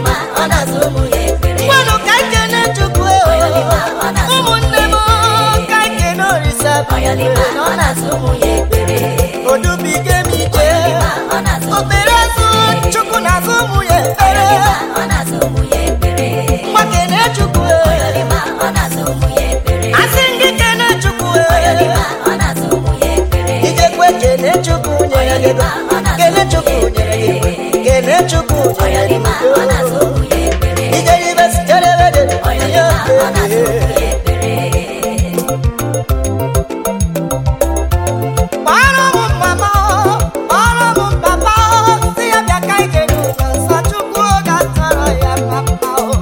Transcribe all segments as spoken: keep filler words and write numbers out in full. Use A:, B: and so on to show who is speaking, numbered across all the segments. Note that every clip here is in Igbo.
A: oyolima ọ na-azụ ụmụ ya ekpere
B: Ngwanụ ka ikene Chukwu
A: oyolima ọ na-azụ
B: ụmụnne m ka ikene Olisa
A: oyolima ọ na-azụ ụmụ ya ekpere
B: odubige m ije
A: oyolima ọ na-azụ
B: obere azụ Chukwu na-azụ ụmụ ya ekpere
A: oyolima ọ na-azụ ụmụ ya ekpere
B: ngwa kene Chukwu
A: oyolima ọ na-azụ ụmụ ya ekpere
B: asị gị kene Chukwu
A: oyolima ọ na-azụ ụmụ ya ekpere
B: ijekwe kene Chukwu nyere gị ego kene Chukwu nyere gị ego kene Chukwu nyere gị
A: oyolima ọ na-azụ
B: ego
A: ụmụ ya ekpere
B: ije ibe sitere ebe dị
A: oyolima ọ na-azụ ụmụ ya ekpere
B: kpọrọ m mama kpọrọ m papa si ya bịa ka ike n'ụlọ nsọ Chukwu ga-atọrọ ya mama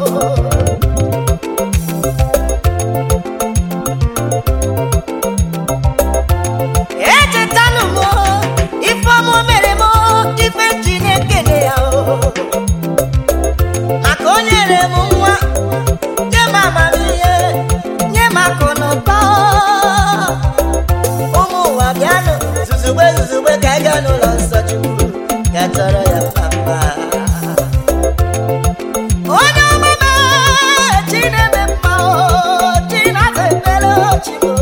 B: echetanụ m ife ọmụ mere m ife Chineke nye ya maka o nyere m nwa nye m amamihe nye m akụ na ụba ụmụ ụwa bịanụ zuzugbe zuzugbe ka anyị gaa n'ụlọ nsọ Chukwu ya tọrọ ya mama onye ọmụma Chineke mma Chineke ekpere Chimo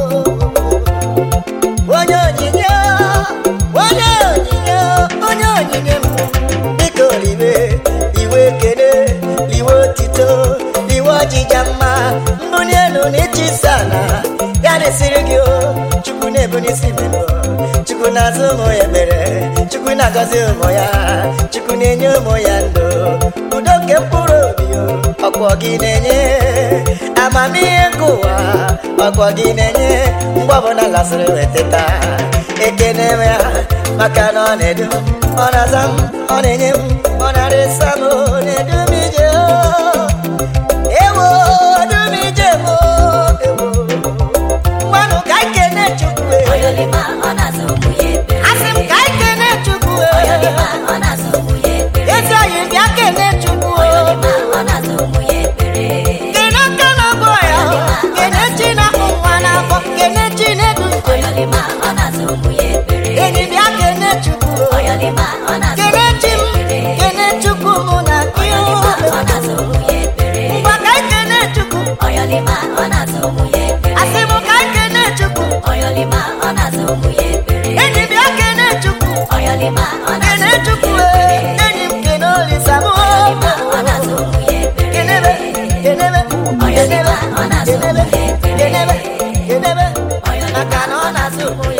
B: onye onyinye onye onyinye onye onyinye m biko liwe liwe ekele liwe otito liwe ọjịja mma mbunye elu na ịchịsa na ya na-esiri gị o Chukwu na-ebu n'isi mmemme Chukwu na-azụ ụmụ ya ekpere Chukwu na-agọzi ụmụ ya Chukwu na-enye ụmụ ya ndụ udo nke mkpụrụ obi o ọkpọ gị na-enye amamihe nke ụwa ọkpọ gị na-enye mgbe ọbụla lasịrị weteta ekene ya maka na ọ na-edu ọ na-aza m ọ na-enye m ọ na-arịsa m ọ na-edu m ije ewo edu m ije m ewo ngwanụ ka ikene Chukwu
A: oyolima ọ na-azụ ụmụ ya ekpere
B: asị m ka ikene Chukwu
A: oyolima ọ na-azụ ụmụ ya ekpere
B: ezi anyị bịa kene Chukwu
A: oyolima ọ na-azụ ụmụ ya ekpere
B: kene aka na abụọ ya kene chi na-ahụ nwa n'afọ kene chi na-edu njem
A: oyolima ọ na-azụ ụmụ ya ekpere
B: enyi bịa kene Chukwu
A: oyolima ọ na-azụ
B: kene chi m kene Chukwu mụ na gị
A: oyolima ọ na-azụ ụmụ ya ekpere
B: ngwa ka ikene Chukwu
A: oyolima ọ na-azụ ụmụ ya ekpere
B: asị m ka ikene Chukwu
A: oyolima ọ na-azụ ụmụ ya ekpere
B: enyi bịa kene Chukwu
A: oyolima ọ na-azụ
B: kene Chukwu enyi m kene Olisa m
A: oyolima ọ na-azụ ụmụ ya ekpere
B: kenebe kenebe
A: oyolima ọ na-azụ ụmụ ya ekpere
B: kenebe kenebe kenebe maka na ọ na-azụ ụmụ ya